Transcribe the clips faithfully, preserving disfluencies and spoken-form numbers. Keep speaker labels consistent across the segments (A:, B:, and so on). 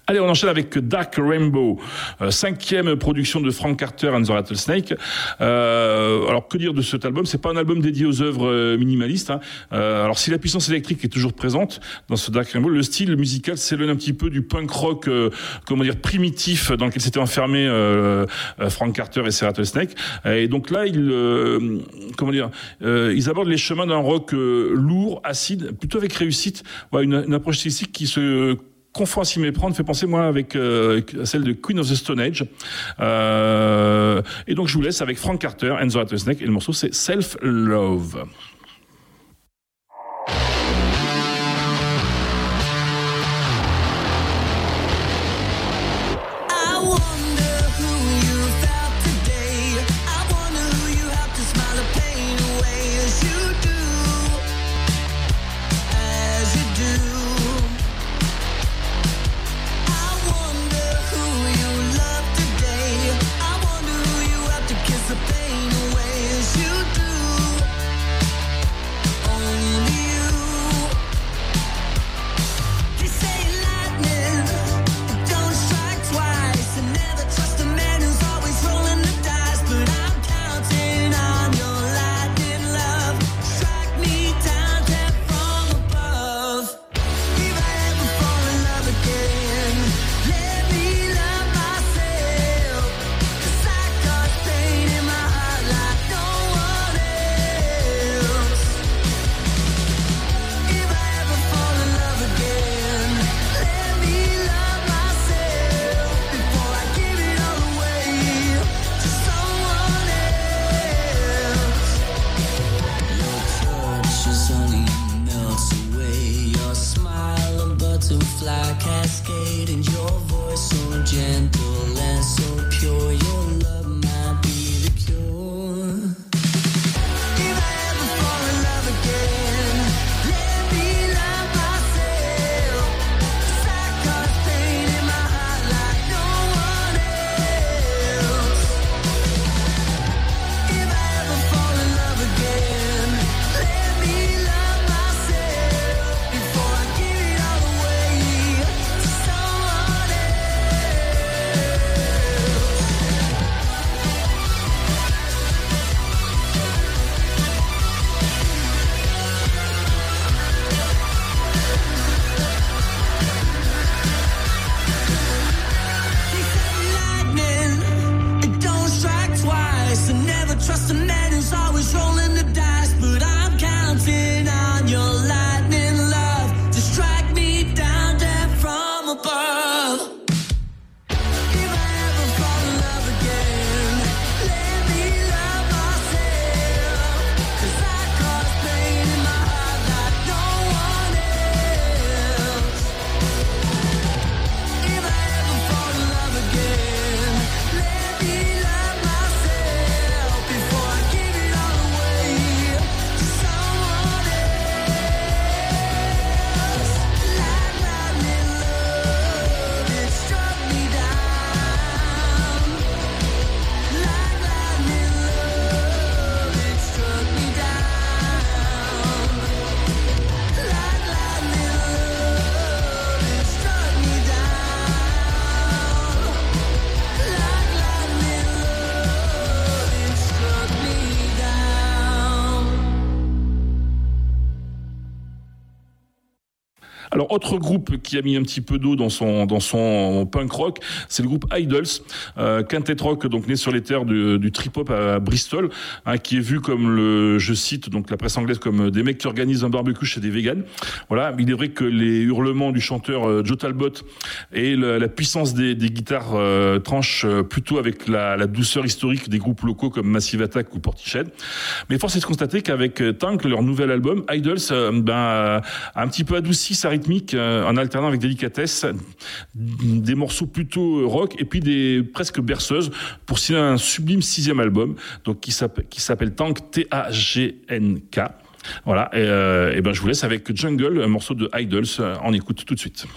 A: Allez, on enchaîne avec Dark Rainbow, euh, cinquième production de Frank Carter and the Rattlesnake. Euh, alors, que dire de cet album ? C'est pas un album dédié aux œuvres euh, minimalistes. Hein. Euh, alors, si la puissance électrique est toujours présente dans ce Dark Rainbow, le style musical s'éloigne un petit peu du punk rock, euh, comment dire, primitif dans lequel s'étaient enfermés euh, euh, Frank Carter et ses Rattlesnake. Et donc là, ils, euh, comment dire, euh, ils abordent les chemins d'un rock euh, lourd, acide, plutôt avec réussite. Ouais, une, une approche stylistique qui se confond à s'y méprendre, fait penser moi avec euh, celle de Queen of the Stone Age. Euh, et donc je vous laisse avec Frank Carter and the Rattlesnake et le morceau c'est Self Love. Alors, autre groupe qui a mis un petit peu d'eau dans son dans son punk rock, c'est le groupe Idols, euh, quintet rock donc né sur les terres du, du trip-hop à Bristol, hein, qui est vu comme le, je cite donc la presse anglaise, comme des mecs qui organisent un barbecue chez des végans. Voilà, il est vrai que les hurlements du chanteur euh, Joe Talbot et le, la puissance des, des guitares euh, tranchent euh, plutôt avec la, la douceur historique des groupes locaux comme Massive Attack ou Portishead. Mais force est de constater qu'avec Tank, leur nouvel album, Idols, euh, ben, a un petit peu adouci sa rythmique euh, en alternant avec délicatesse des morceaux plutôt rock et puis des presque berceuses pour signer un sublime sixième album, donc qui s'appelle, qui s'appelle Tank, T A G N K. Voilà, et, euh, et ben je vous laisse avec Jungle, un morceau de Idols. On écoute tout de suite.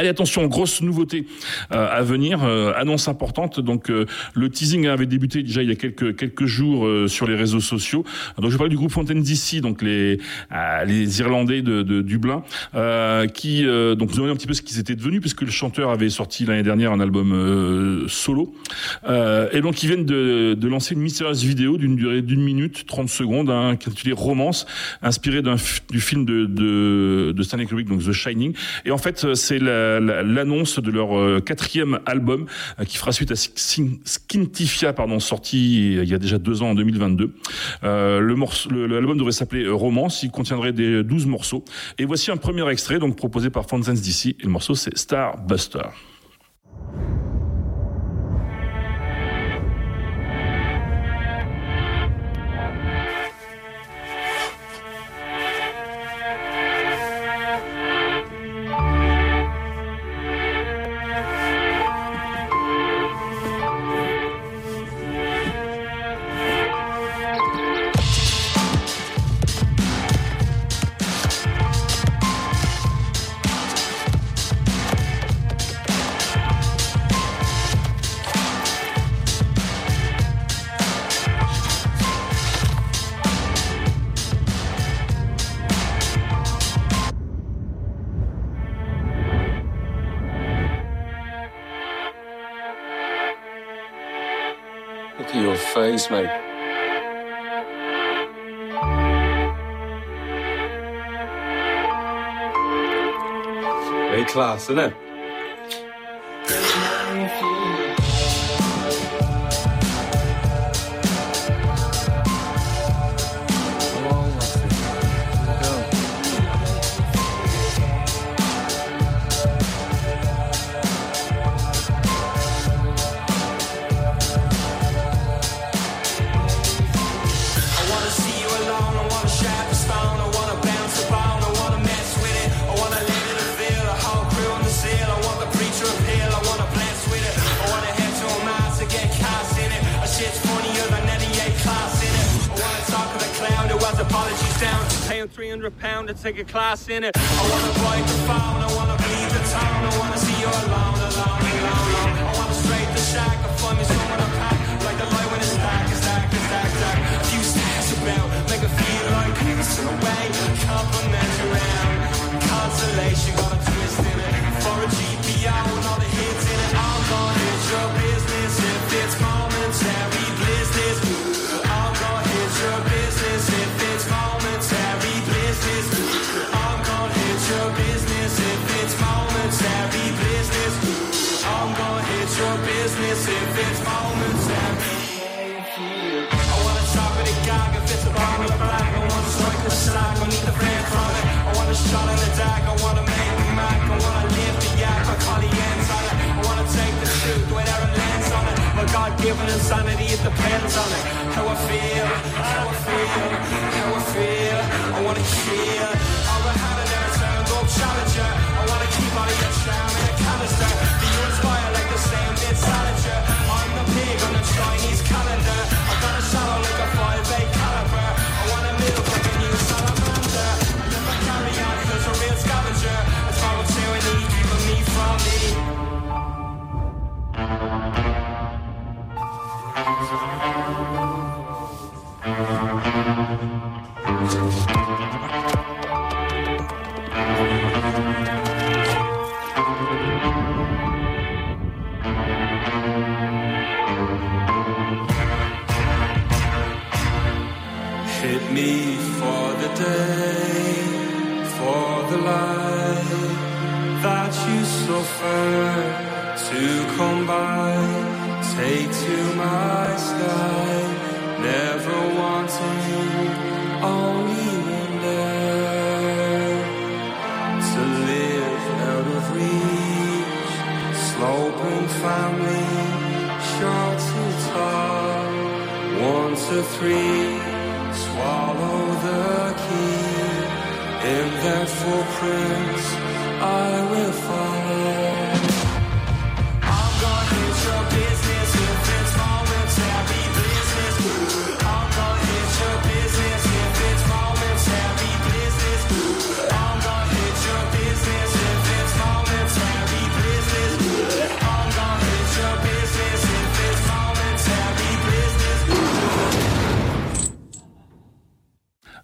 A: Allez, attention, grosse nouveauté euh, à venir, euh, annonce importante. Donc euh, le teasing avait débuté déjà il y a quelques quelques jours euh, sur les réseaux sociaux. Donc je parle du groupe Fountains D C, donc les euh, les Irlandais de, de Dublin, euh, qui euh, donc nous ont dit un petit peu ce qu'ils étaient devenus, puisque le chanteur avait sorti l'année dernière un album euh, solo. Euh, et donc ils viennent de, de lancer une mystérieuse vidéo d'une durée d'une minute trente secondes, hein, intitulée Romance, inspirée d'un du film de de, de Stanley Kubrick, donc The Shining. Et en fait c'est la, la, l'annonce de leur euh, quatrième album euh, qui fera suite à Skintifia, pardon, sorti il y a déjà deux ans en deux mille vingt-deux. Euh, le morceau, le, l'album devrait s'appeler Romance. Il contiendrait des douze morceaux. Et voici un premier extrait, donc proposé par Fountains D C. Et le morceau c'est Starbuster.
B: Look at your face, mate. Very class, isn't it?
C: three hundred pounds to take a class in it. I wanna ride the phone, I wanna bleed the town, I wanna see you alone, alone, alone, alone. I wanna straight the shack, I find me someone to pack, like the light when it's stack, it's stack, it's stack, stack. A few stacks about, make it feel like it's away, compliment around. Consolation, got a twist in it, for a G P O and all the hits in it. I'm gonna hit your business if it's momentary business. I'm gonna hit your business if it's momentary. I'm gonna hit your business if it's momentary business. I'm gonna hit your business if it's momentary. I wanna talk with a gag if it's a bomb with a black. I wanna strike the slack, I need the flame from it. I wanna shot in the dark, I wanna make me mac. I wanna live the yak, I call the ends on it. I wanna take the truth without a lens on it. My God-given insanity, it depends on it. How I feel, how I feel, how I feel. I wanna kill. I'll have it never turned up challenger. I wanna keep all of your charm in a canister. Do you inspire like the same did Salinger? I'm the pig on the Chinese calendar. I got a shadow like a five eight caliber. I wanna milk like a new salamander. I never carry on cause a real scavenger. It's power tyranny keeping me from me. Hit me for the day, for the light that you suffer to come by. Take to my sky, never wanting, only wonder to live out of reach. Sloping family, short to tall, one to three. Swallow the key, in that footprints I will follow. I'm gonna hit your business if it's momentary business. I'm gonna hit your business if it's momentary business. I'm gonna hit your business if it's momentary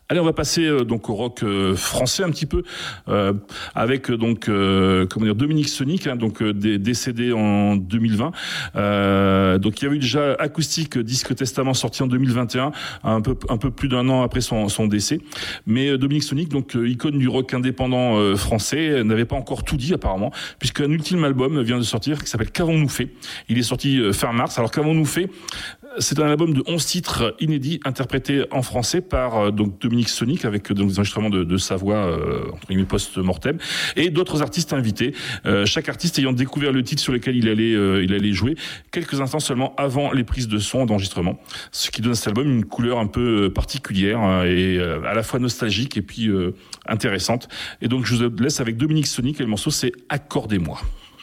A: Allez, on va passer euh, donc au rock euh, français un petit peu, euh, avec euh, donc euh, comment dire Dominique Sonic, hein, donc euh, dé- décédé en deux mille vingt. Euh, donc il y avait eu déjà Acoustique Disque Testament sorti en deux mille vingt et un, un peu un peu plus d'un an après son, son décès. Mais euh, Dominique Sonic, donc euh, icône du rock indépendant euh, français, n'avait pas encore tout dit apparemment, puisqu'un ultime album vient de sortir qui s'appelle Qu'avons-nous fait. Il est sorti euh, fin mars. Alors Qu'avons-nous fait? C'est un album de onze titres inédits interprétés en français par euh, donc Dominique Sonic avec euh, donc, des enregistrements de, de sa voix euh, entre guillemets post-mortem et d'autres artistes invités. Euh, chaque artiste ayant découvert le titre sur lequel il allait euh, il allait jouer quelques instants seulement avant les prises de son d'enregistrement. Ce qui donne à cet album une couleur un peu particulière euh, et euh, à la fois nostalgique et puis euh, intéressante. Et donc je vous laisse avec Dominique Sonic et le morceau c'est Accordez-moi.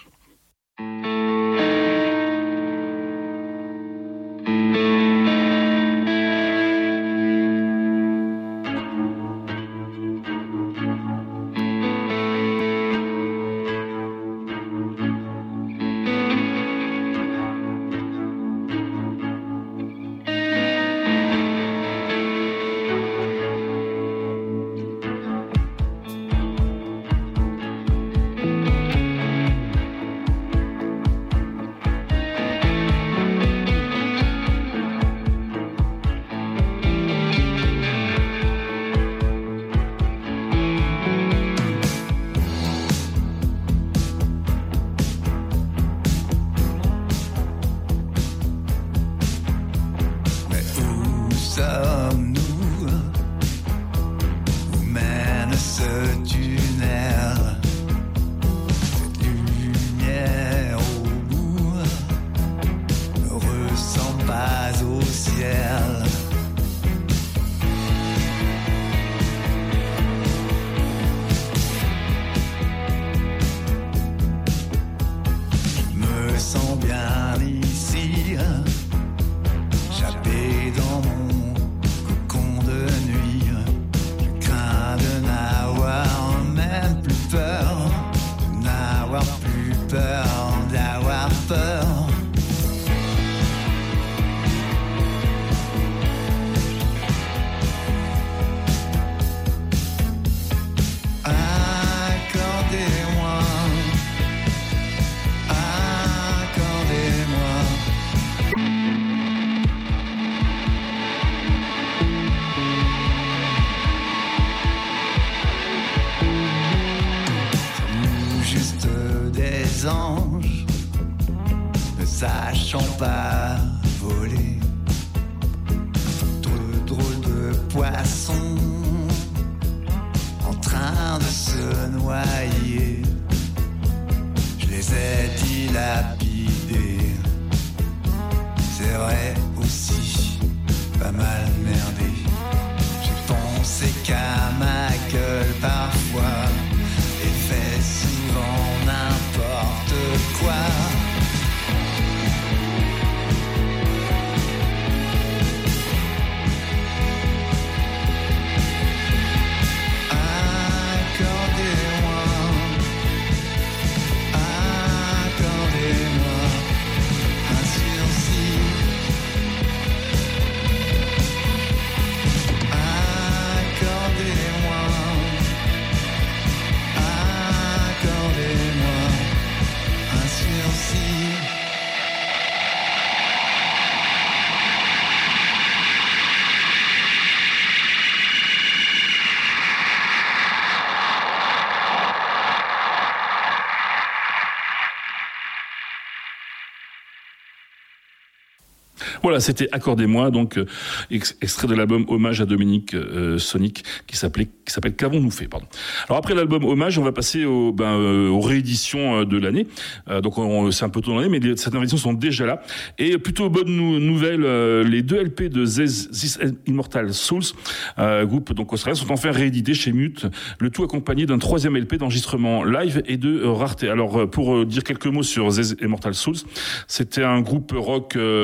A: Voilà, c'était Accordez-moi, donc euh, ex- extrait de l'album Hommage à Dominique euh, Sonic, qui s'appelait, qui s'appelle Qu'avons-nous fait, pardon. Alors après l'album Hommage, on va passer au, ben, euh, aux rééditions de l'année. Euh, donc on, c'est un peu tôt dans l'année, mais les, certaines rééditions sont déjà là. Et plutôt bonne nou- nouvelle, euh, les deux L P de This, This Immortal Souls, euh, groupe donc australien, sont enfin réédités chez Mute. Le tout accompagné d'un troisième L P d'enregistrement live et de euh, rareté. Alors pour euh, dire quelques mots sur This Immortal Souls, c'était un groupe rock euh, indépendant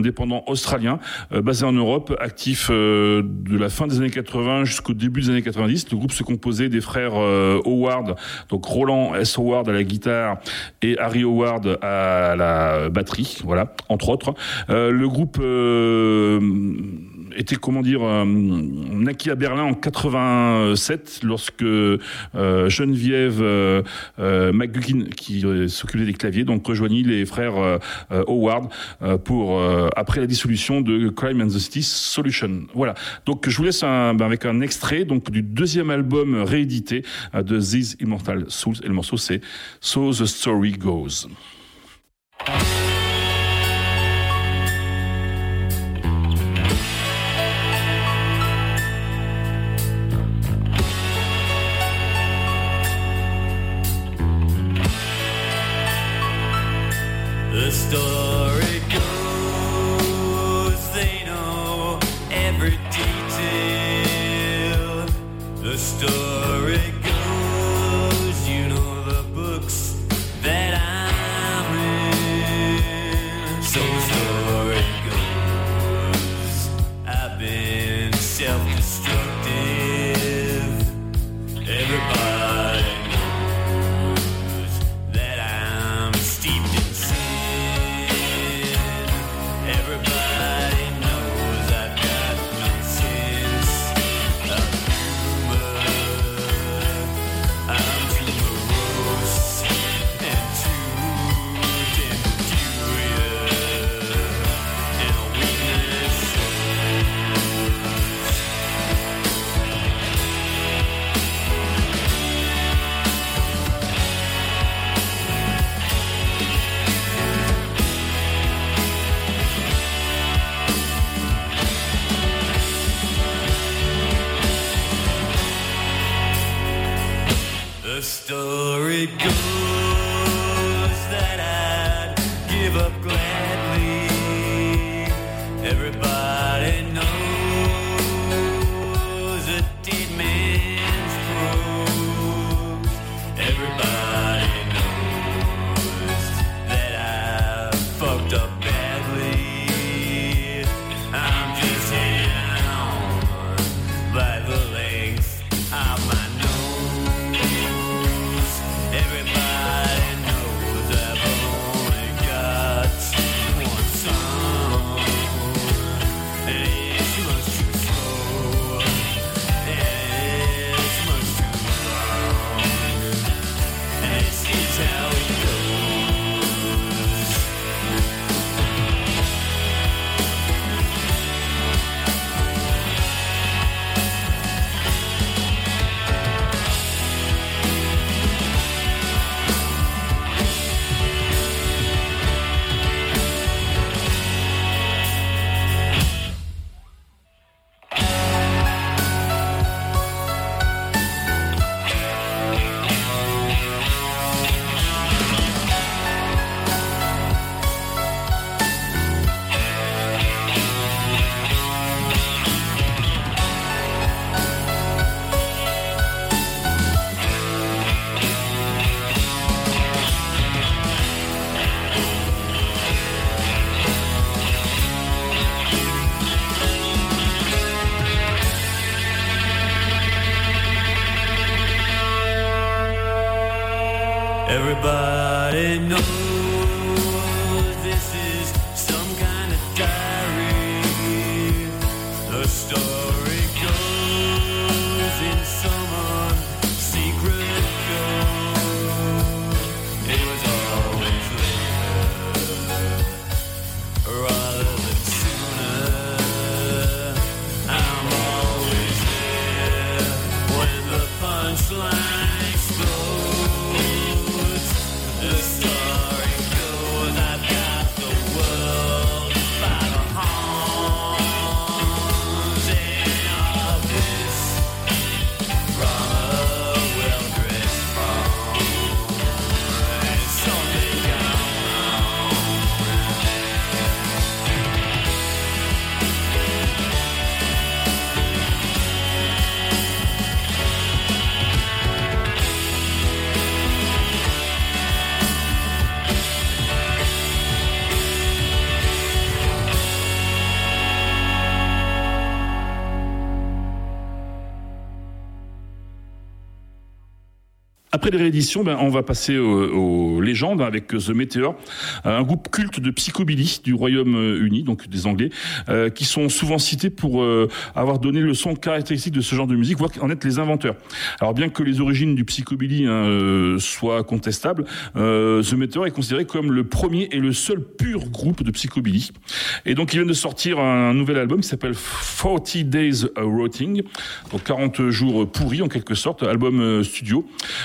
A: indépendant australien, euh, basé en Europe, actif euh, de la fin des années quatre-vingts jusqu'au début des années quatre-vingt-dix. Le groupe se composait des frères euh, Howard, donc Roland S. Howard à la guitare et Harry Howard à la batterie, voilà, entre autres. Euh, le groupe euh, était, comment dire, euh, naquit à Berlin en quatre-vingt-sept lorsque euh, Geneviève euh, euh, McGuckin, qui euh, s'occupait des claviers, donc rejoignit les frères euh, euh, Howard euh, pour euh, après la dissolution de Crime and Justice Solution. Voilà. Donc je vous laisse un, ben, avec un extrait donc du deuxième album réédité euh, de These Immortal Souls, et le morceau c'est So the Story Goes.
D: The story goes, they know every detail. The story goes, you know the books that I'm in. So the story goes, I've been self-destructive. Everybody knows that I'm steeped in sin. Everybody knows I've got no sense of humor. I'm too morose and too peculiar, and a weakness the story goes that I'd give up gladly. Everybody knows a dead man's prose. Everybody knows that I fucked up badly. I'm just hanging on by the length of my nose. Everybody
A: Après les rééditions, ben, on va passer aux, aux légendes avec The Meteor, un groupe culte de psychobilly du Royaume-Uni, donc des Anglais, euh, qui sont souvent cités pour euh, avoir donné le son caractéristique de ce genre de musique, voire en être les inventeurs. Alors bien que les origines du psychobilly hein, euh, soient contestables, euh, The Meteor est considéré comme le premier et le seul pur groupe de psychobilly. Et donc ils viennent de sortir un nouvel album qui s'appelle forty Days Rotting, donc quarante jours pourris en quelque sorte, album euh, studio.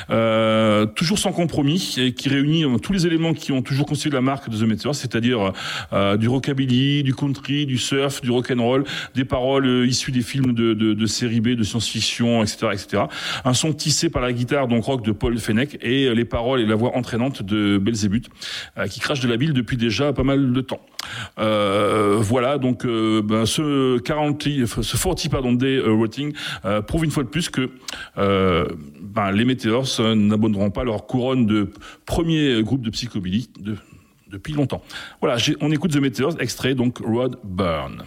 A: Euh, toujours sans compromis et qui réunit euh, tous les éléments qui ont toujours constitué la marque de The Meteor, c'est-à-dire euh, du rockabilly, du country, du surf, du rock'n'roll, des paroles euh, issues des films de, de, de série B, de science-fiction, et cetera, et cetera. Un son tissé par la guitare donc rock de Paul Fenech et euh, les paroles et la voix entraînante de Belzébuth, euh, qui crache de la bile depuis déjà pas mal de temps. Euh, voilà donc euh, ben, ce quarante, ce forty pardon Day uh, Rotting euh, prouve une fois de plus que euh, ben, les Meteors n'abandonneront pas leur couronne de premier groupe de psychobilly de, depuis longtemps. Voilà, j'ai, on écoute The Meteors, extrait donc Road Burn.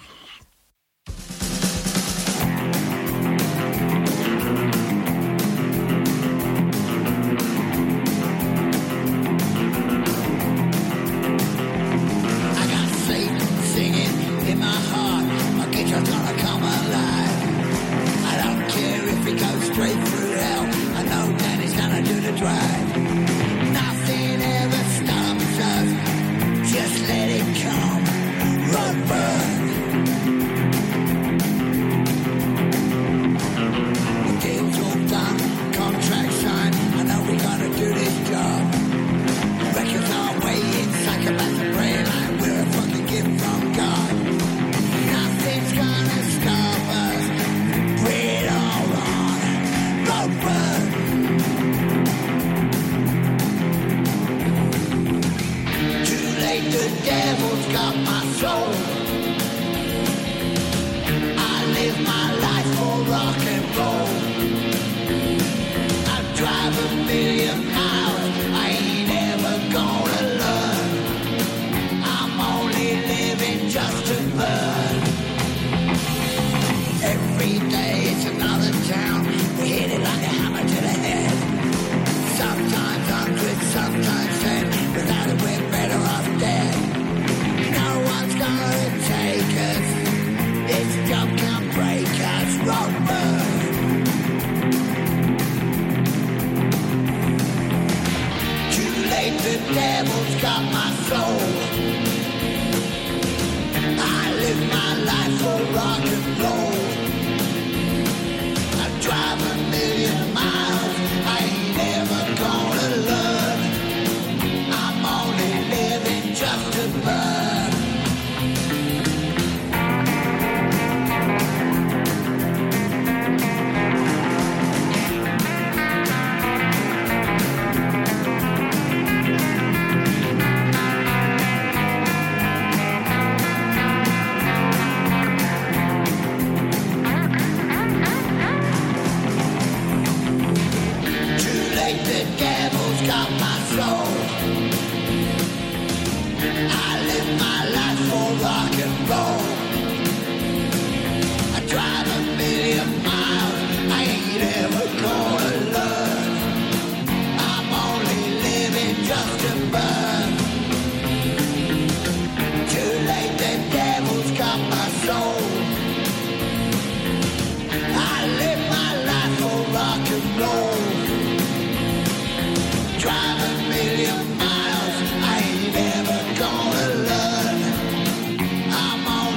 E: Drive a million miles, I ain't ever gonna learn. I'm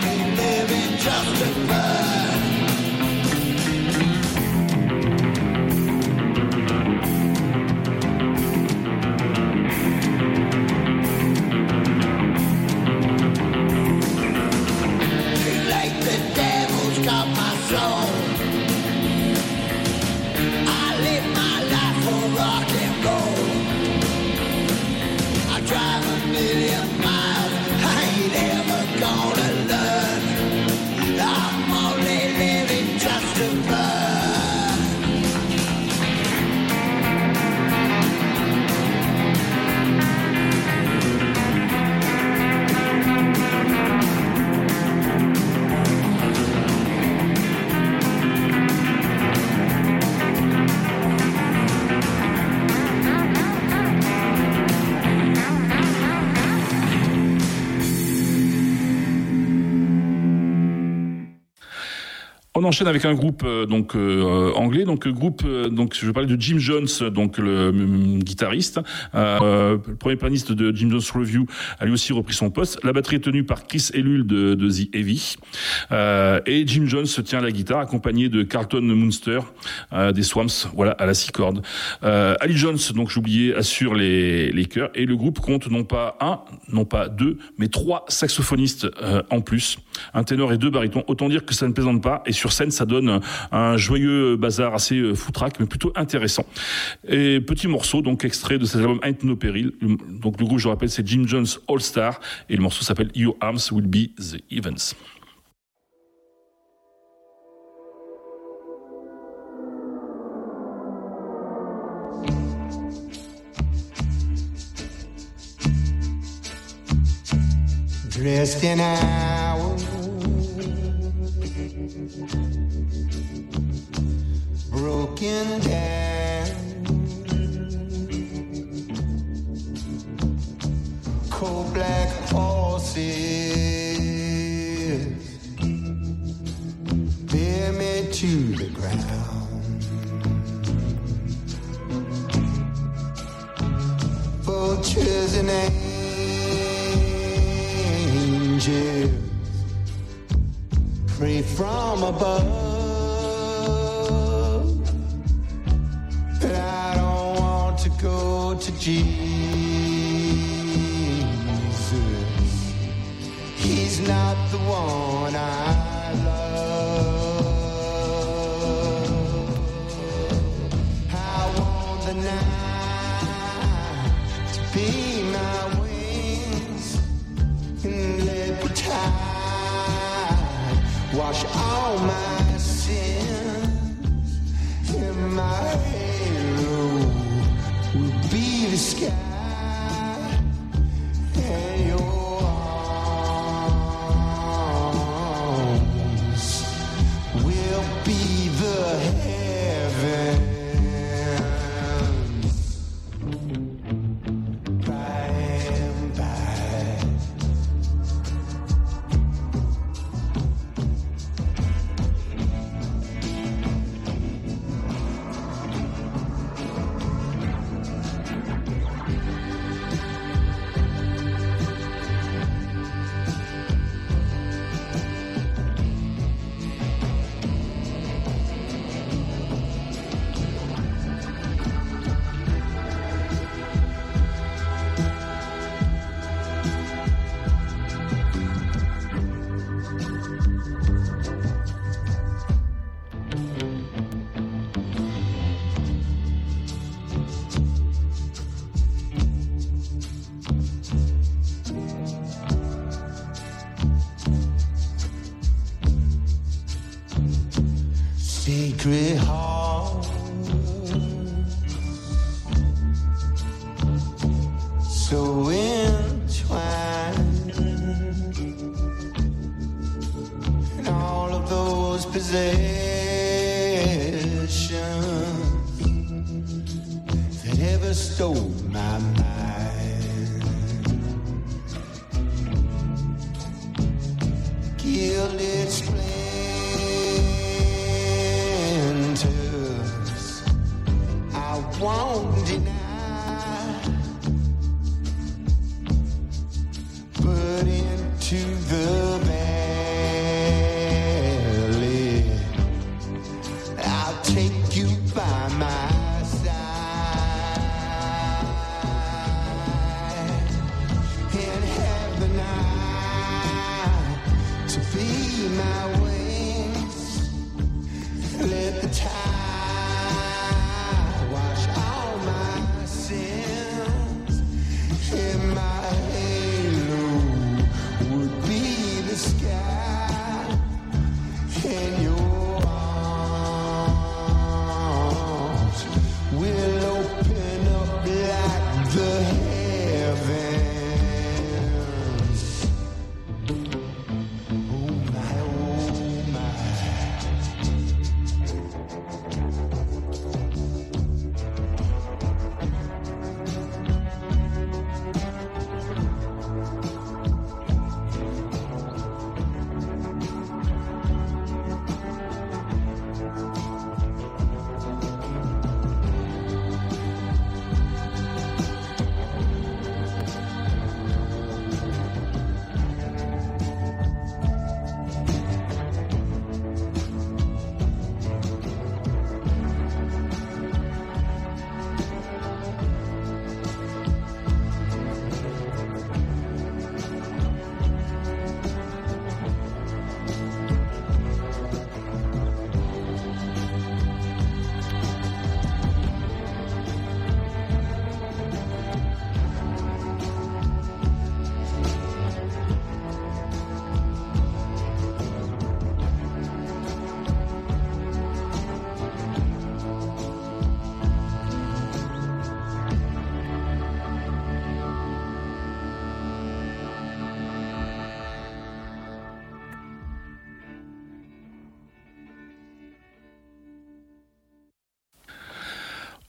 A: On enchaîne avec un groupe euh, donc euh, anglais, donc groupe euh, donc je parlais de Jim Jones, donc le euh, guitariste, euh, le premier pianiste de Jim Jones Revue a lui aussi repris son poste. La batterie est tenue par Chris Ellul de, de The Heavy, euh, et Jim Jones tient la guitare accompagné de Carlton Munster euh, des Swamps, voilà à la six cordes. Euh, Ali Jones, donc j'oubliais, assure les les chœurs et le groupe compte non pas un, non pas deux, mais trois saxophonistes euh, en plus, un ténor et deux barytons. Autant dire que ça ne plaisante pas et sur scène ça donne un joyeux bazar assez foutraque mais plutôt intéressant. Et petit morceau donc extrait de cet album Ain't No Peril. Donc le groupe, je rappelle, c'est Jim Jones All Star et le morceau s'appelle Your Arms Will Be the Heavens.
E: Dressed in hours, broken down, cold black horses bear me to the ground. Vultures and angels pray from above, but I don't want to go to Jesus. He's not the one I love. I want the night to be my wings and let the tide wash all my sins, and my halo will be the sky, and your arms will be the heavens. By and by, sacred heart, so entwined, and all of those possessions that ever stole my mind, gilded splendors I won't deny, but into the valley I'll take you by my side and have the night to be my wings. Let the tide wash all my sins, and my halo would be the sky, and your arms will open up like the heavens. Oh my, oh my.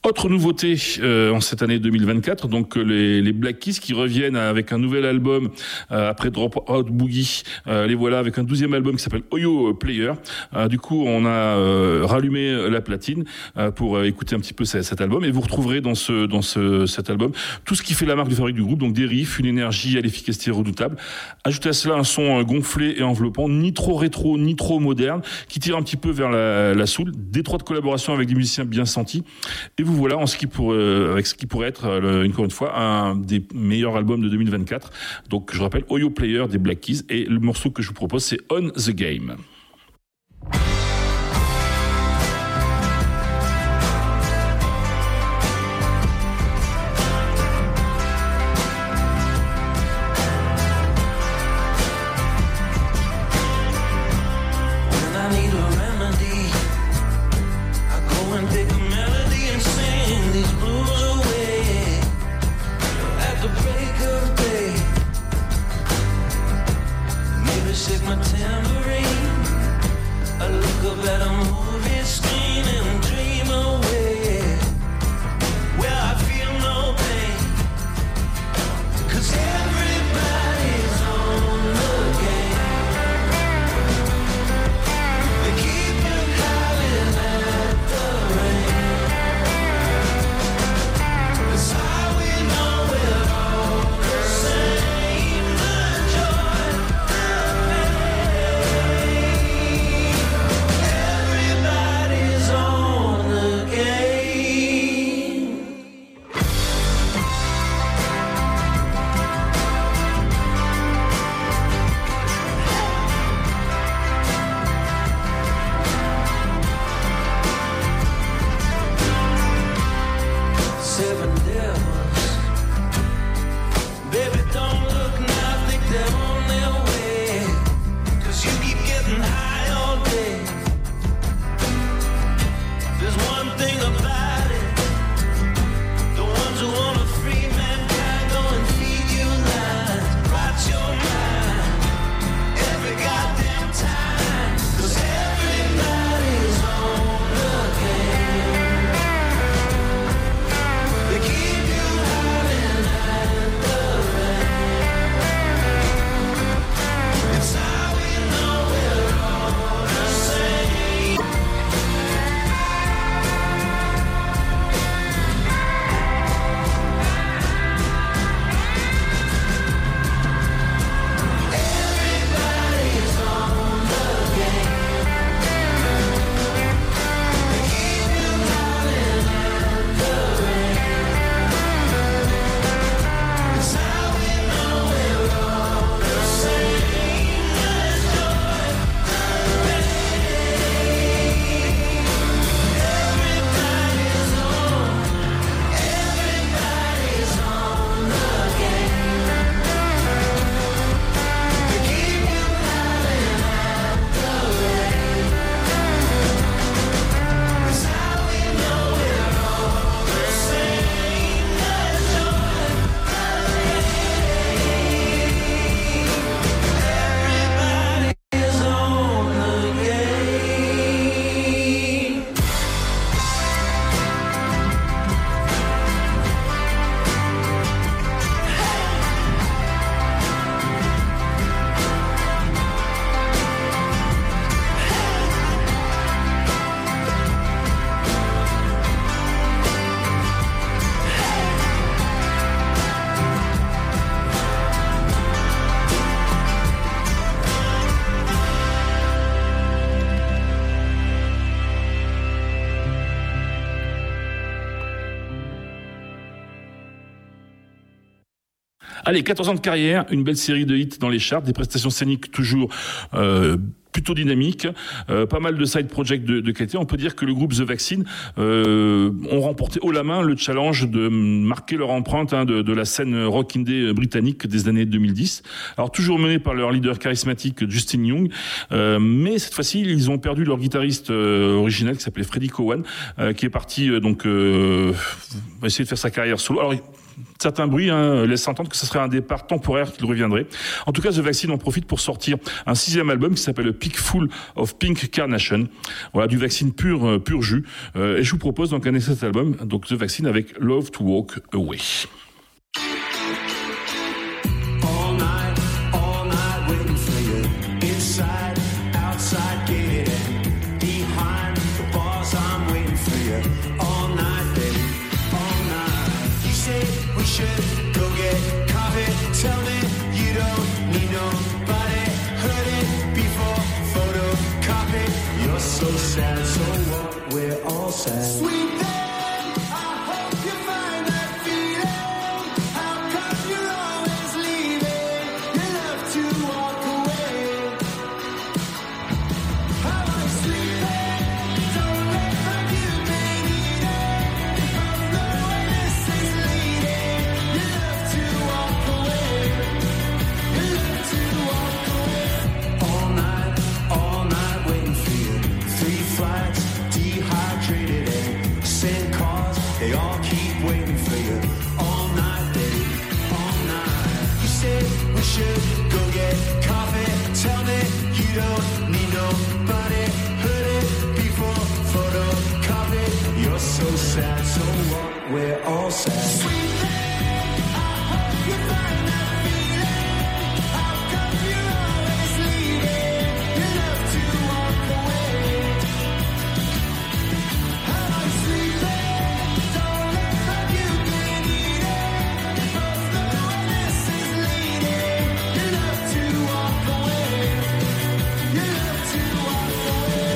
A: Autre nouveauté euh, en cette année deux mille vingt-quatre, donc les, les Black Keys qui reviennent avec un nouvel album euh, après Drop Out Boogie. Euh, les voilà avec un douzième album qui s'appelle Oyo Player. Euh, du coup, on a euh, rallumé la platine euh, pour euh, écouter un petit peu cet, cet album, et vous retrouverez dans ce dans ce cet album tout ce qui fait la marque de fabrique du groupe, donc des riffs, une énergie à l'efficacité redoutable. Ajoutez à cela un son gonflé et enveloppant, ni trop rétro ni trop moderne, qui tire un petit peu vers la, la soul, d'étroites collaborations avec des musiciens bien sentis. Et vous voilà en ce qui pour, euh, avec ce qui pourrait être, euh, encore une fois, un des meilleurs albums de deux mille vingt-quatre. Donc je rappelle, Oyo Player des Black Keys, et le morceau que je vous propose, c'est On the Game.
F: Shake my tambourine. I look up at a movie screen and dream away. Where I feel no pain, 'cause everybody's on the game. They keep you howling at the rain. That's how we know we're all the same. The joy, the everybody's on the game. Seven devils, baby, don't look now, think they're on their way. 'Cause you keep getting high all day. There's one thing about it, the ones who wanna free mankind go and feed you lies, rot your mind every goddamn time. 'Cause everybody's on the game. They keep you howling at the rain. It's how we know we're all the same. Everybody's on the game. They keep you howling at the rain. It's how we know we're all the same. The joy, the pain. Everybody's on, everybody's on the game. They keep you howling at the rain. It's how we know we're all the same. The joy, the pain. Everybody's on the game.
A: Allez, quatorze ans de carrière, une belle série de hits dans les charts, des prestations scéniques toujours euh, plutôt dynamiques, euh, pas mal de side projects de, de qualité. On peut dire que le groupe The Vaccine euh, ont remporté haut la main le challenge de marquer leur empreinte hein, de, de la scène rock indé britannique des années deux mille dix. Alors toujours mené par leur leader charismatique Justin Young, euh, mais cette fois-ci ils ont perdu leur guitariste euh, originel qui s'appelait Freddie Cowan, euh, qui est parti euh, donc euh, essayer de faire sa carrière solo. Alors certains bruits hein, laissent entendre que ce serait un départ temporaire qu'il reviendrait. En tout cas, The Vaccine en profite pour sortir un sixième album qui s'appelle Peak Full of Pink Carnation. Voilà, du Vaccine pur, euh, pur jus. Euh, et je vous propose donc un extrait de cet album, donc The Vaccine avec Love to Walk Away.
F: All night, all night waiting for you. Inside, outside, get it. Behind the bars, I'm waiting for you. All night, baby, all night. You say we should go get coffee. Tell me you don't need nobody. Heard it before, photocopy. You're so sad, so what? We're all sad. Sweet thing, I hope you find that feeling. How come you're always leaving? You love to walk away. How I'm sleeping, don't let from you be needed. Don't know where this is leading. You love to walk away. You love to walk away. All night, all night waiting for you. Three flights, dehydrated and same cars. They all keep waiting for you. All night, baby, all night. You said we should go get coffee. Tell me you don't need nobody. Heard it before, photocopy. You're so sad, so what? We're all sad. Sweet thing, I hope you find that feeling. How come you're always leaving? You love to walk away. How I'm sleeping, don't let from you be needed. Both know where this is leading. You love to walk away. You love to walk away.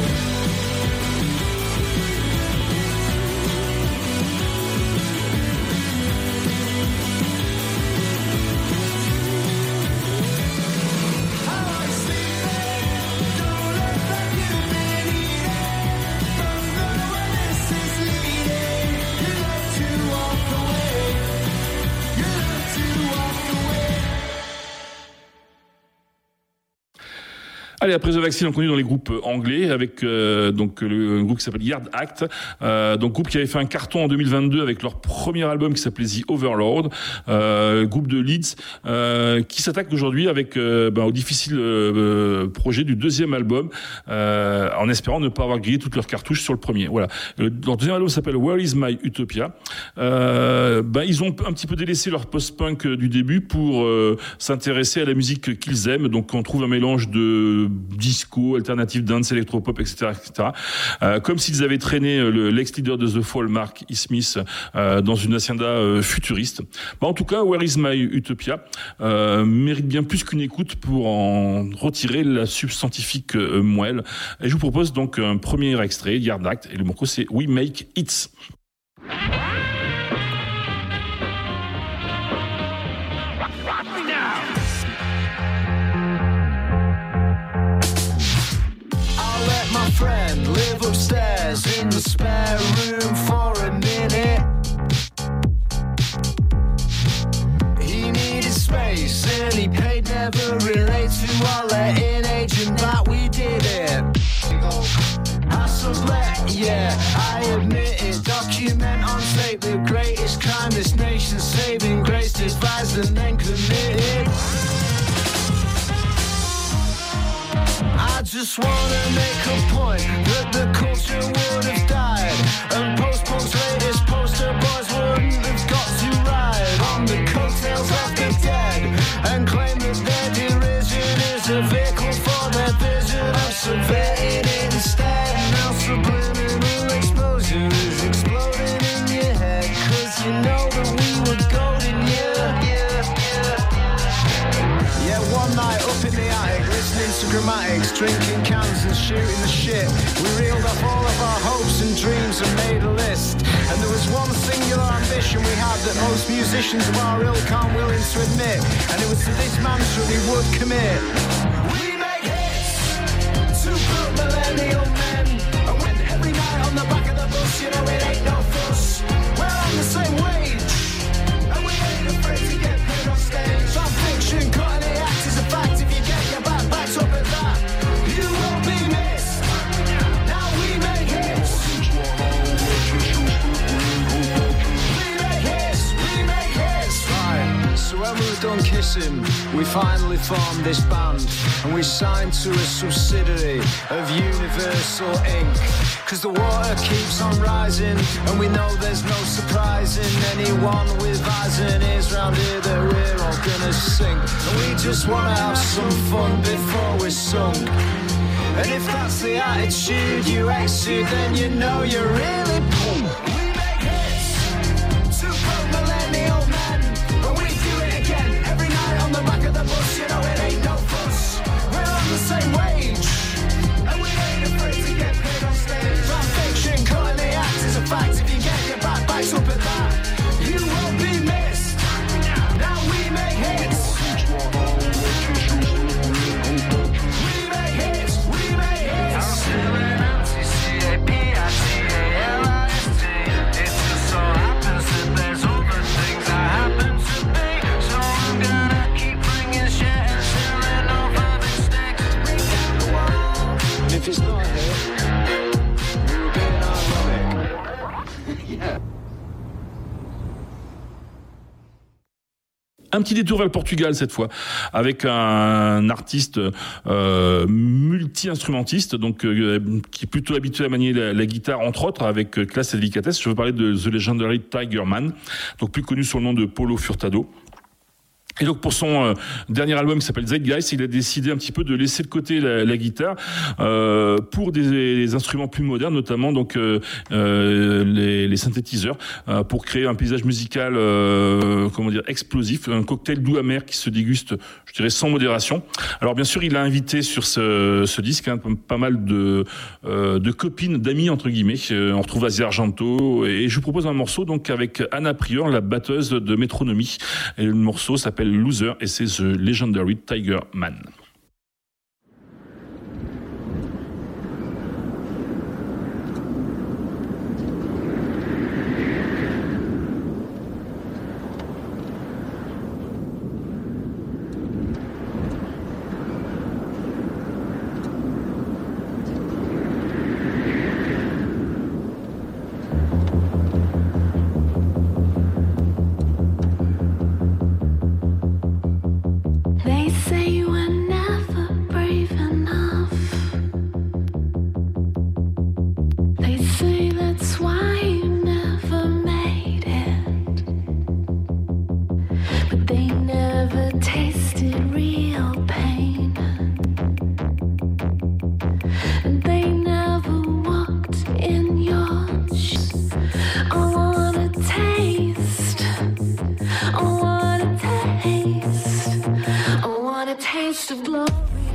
F: How I'm sleeping, don't let from you be needed. Both know where this is leading. You love to walk away. You love to walk away.
A: Allez, après The Vaccine, on continue dans les groupes anglais avec euh, donc le groupe qui s'appelle Yard Act, euh, donc groupe qui avait fait un carton en deux mille vingt-deux avec leur premier album qui s'appelait The Overlord, euh, groupe de Leeds euh, qui s'attaque aujourd'hui avec euh, ben, au difficile euh, projet du deuxième album, euh, en espérant ne pas avoir grillé toutes leurs cartouches sur le premier. Voilà. Le, leur deuxième album s'appelle Where Is My Utopia. Euh, ben ils ont un petit peu délaissé leur post-punk du début pour euh, s'intéresser à la musique qu'ils aiment. Donc on trouve un mélange de disco, alternative dance, électropop, et cetera, et cetera. Euh, comme s'ils avaient traîné le, l'ex-leader de The Fall, Mark E. Smith, euh, dans une hacienda euh, futuriste. Bah, en tout cas, Where Is My Utopia euh, mérite bien plus qu'une écoute pour en retirer la substantifique euh, moelle. Et je vous propose donc un premier extrait, Yard Act, et le morceau c'est We Make Hits.
F: I'll let my friend live upstairs in the spare room for a minute. He needed space and he paid, never relate to our letting agent that we did it. I sublet, yeah, I admit it. Document on tape the greatest crime this nation's saving grace, devised and then committed. I just wanna make a point that the culture would have died, and post-punk's latest poster boys wouldn't have got to ride on the coattails of the dead and claim that their derision is a vehicle for their vision of subverting it instead. Now subliminal exposure is exploding in your head, cause you know that we were golden, yeah, yeah, yeah. Yeah, one night up in the attic, listening to grammatics, drinking cans and shooting the shit. We reeled off all of our hopes and dreams and made a list. And there was one singular ambition we had that most musicians of our ilk aren't willing to admit. And it was to this mantra we would commit. We make hits to good millennial men. And when every night on the back of the bus, you know it ain't no fuss. We're on the same wage, and we ain't afraid to get paid off stage. Our fiction, cutting the act is a fact. If you get your back backed up at that, you won't be missed. Now we make hits. We make hits, we make hits.
G: Maxim, we finally formed this band, and we signed to a subsidiary of Universal Incorporated. Cause the water keeps on rising, and we know there's no surprising anyone with eyes and ears round here that we're all gonna sink. And we just wanna have some fun before we're sunk. And if that's the attitude you exude, then you know you're really punk. We make hits to promote millennial men, but we do it again every night on the back of the bus. You know it ain't no fuss. We're on the same wage, and we ain't afraid to get paid on stage. Fan fiction, calling the act is a fact. If you get your back backs up at that, you won't be missed. Now we make hits. If it's not here, we're being ironic. Yeah.
A: Un petit détour vers le Portugal cette fois, avec un artiste euh, multi-instrumentiste, donc euh, qui est plutôt habitué à manier la, la guitare entre autres, avec classe et délicatesse. Je veux parler de The Legendary Tiger Man, donc plus connu sous le nom de Paulo Furtado. Et donc pour son euh, dernier album qui s'appelle Zeitgeist, il a décidé un petit peu de laisser de côté la, la guitare euh, pour des, des instruments plus modernes, notamment donc euh, euh, les, les synthétiseurs, euh, pour créer un paysage musical euh, comment dire explosif, un cocktail doux amer qui se déguste, je dirais, sans modération. Alors bien sûr, il a invité sur ce, ce disque hein, pas mal de, euh, de copines, d'amis entre guillemets. On retrouve Asia Argento et je vous propose un morceau donc avec Anna Prior, la batteuse de Métronomie. Et le morceau s'appelle Loser et c'est The Legendary Tiger Man.
H: They say you were never brave enough. They say that's why you never made it. But they never tasted real pain. And they never walked in your shoes. I wanna taste. I wanna taste. I want a taste of glory.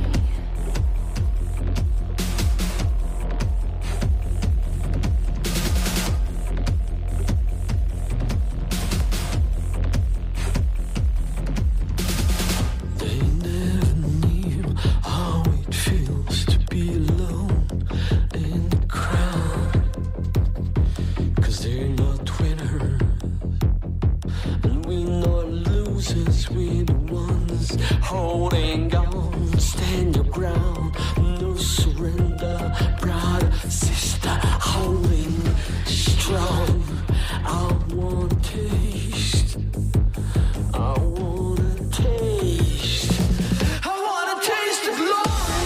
E: They never knew how it feels to be alone in the crowd. 'Cause they're not winners, and we're not losers, we're the ones holding on. Stand your ground, no surrender, brother, sister, holding strong. I want taste, I wanna taste, I wanna taste the glory.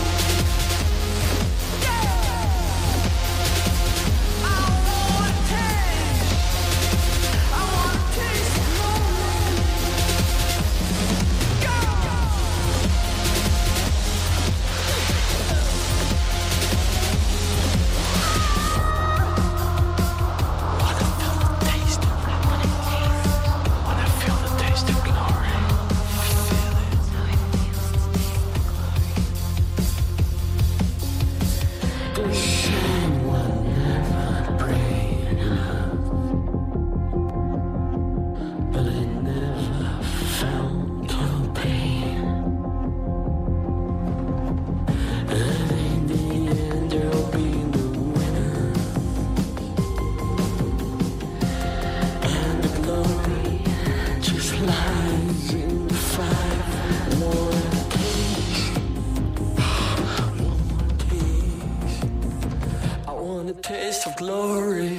E: Yeah, I wanna taste, I wanna taste the glory. Taste of glory.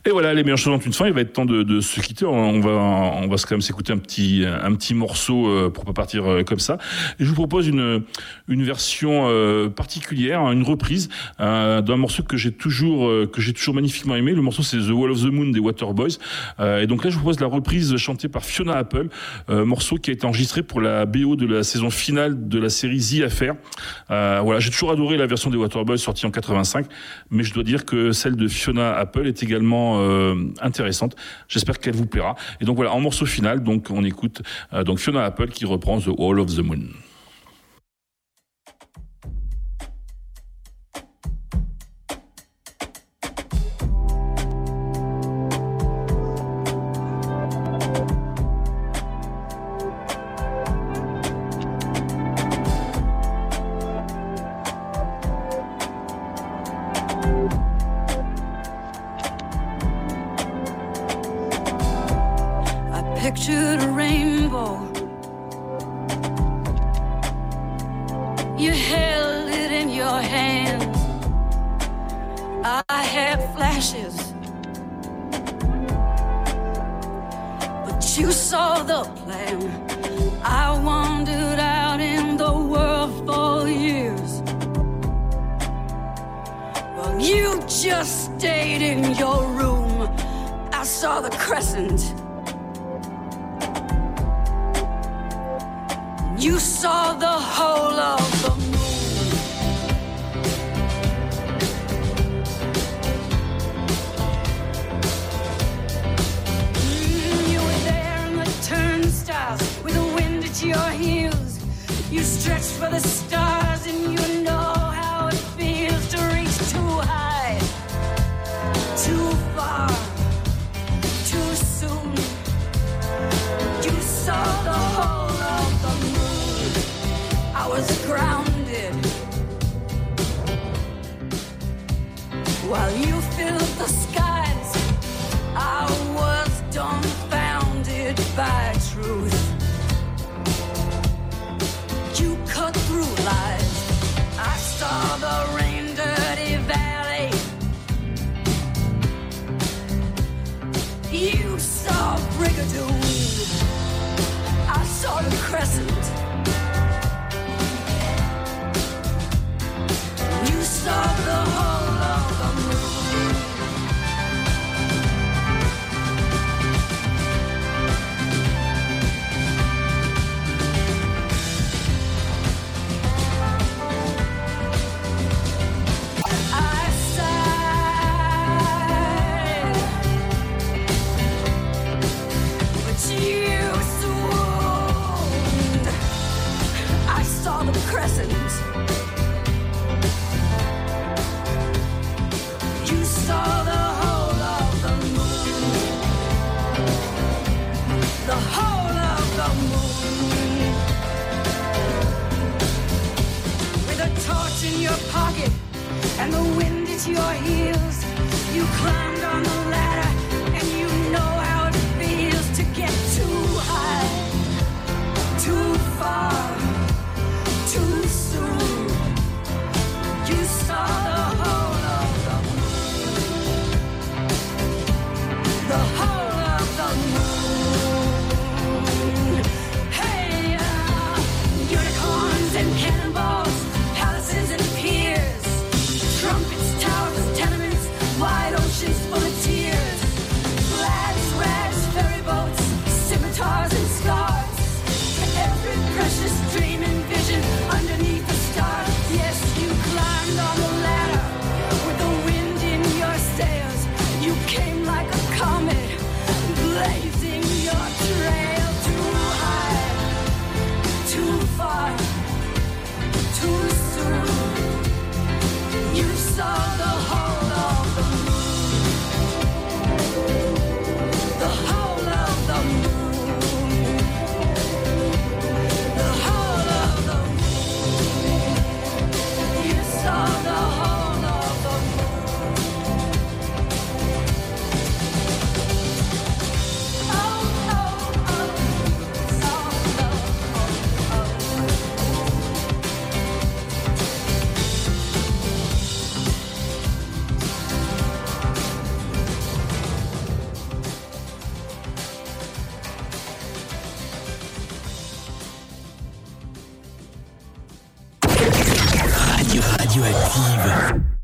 A: Et voilà, les meilleures choses ont une fin. Il va être temps de, de se quitter. On va, on va quand même s'écouter un petit, un petit morceau euh, pour pas partir euh, comme ça. Et je vous propose une, une version euh, particulière, une reprise euh, d'un morceau que j'ai toujours, euh, que j'ai toujours magnifiquement aimé. Le morceau, c'est The Wall of the Moon des Waterboys. Euh, et donc là, je vous propose la reprise chantée par Fiona Apple, euh, morceau qui a été enregistré pour la B O de la saison finale de la série The Affair. Euh, voilà, j'ai toujours adoré la version des Waterboys sortie en quatre-vingt-cinq, mais je dois dire que celle de Fiona Apple est également euh, intéressante. J'espère qu'elle vous plaira. Et donc voilà, en morceau final, donc on écoute euh, donc Fiona Apple qui reprend The Wall of the Moon.
I: Pictured a rainbow. You held it in your hands. I had flashes, but you saw the plan. I wandered out in the world for years, well, you just stayed in your room. I saw the crescent. You saw the whole of the moon. Mm, you were there in the turnstiles with the wind at your heels. You stretched for the stars and you know how it feels to reach too high, too far, too soon. You saw the whole of the moon. I was grounded while you filled the skies. I was dumbfounded by truth. You cut through lies. I saw the rain-dirty valley. You saw Brigadoon. I saw the crescent. You saw the whole of the moon. I sighed, but you swooned. I saw the crescent. Saw the whole of the moon, the whole of the moon. With a torch in your pocket and the wind at your heels, you climbed on the ladder and you know how it feels to get too high, too far, too soon. You saw the whole of the moon. The whole of the moon. Hey, uh, unicorns and cannonballs, palaces and piers, trumpets, towers, tenements, wide oceans full of tears, flags, rags, ferry boats, scimitars and scars, every precious dream and vision underneath the stars. Yes, you climbed on the ladder with the wind in your sails. You came like a comet, blazing your trail too high, too far, too soon. You saw the whole of the moon, the whole of the moon, the whole of the moon. You saw the
J: Radioactive.